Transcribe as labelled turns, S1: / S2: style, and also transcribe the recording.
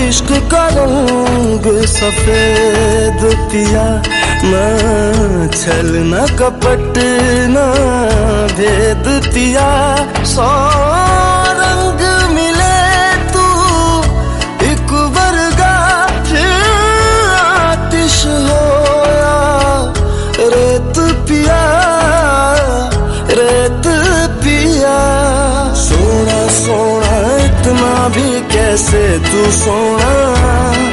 S1: इश्क का रंग सफेद पिया, न छल न कपट न भेद पिया। सौ रंग मिले तू एक वर्गा, फिर आतिश होया रेत पिया, रेत पिया। सोना सोना इतना भी कैसे तू सोना,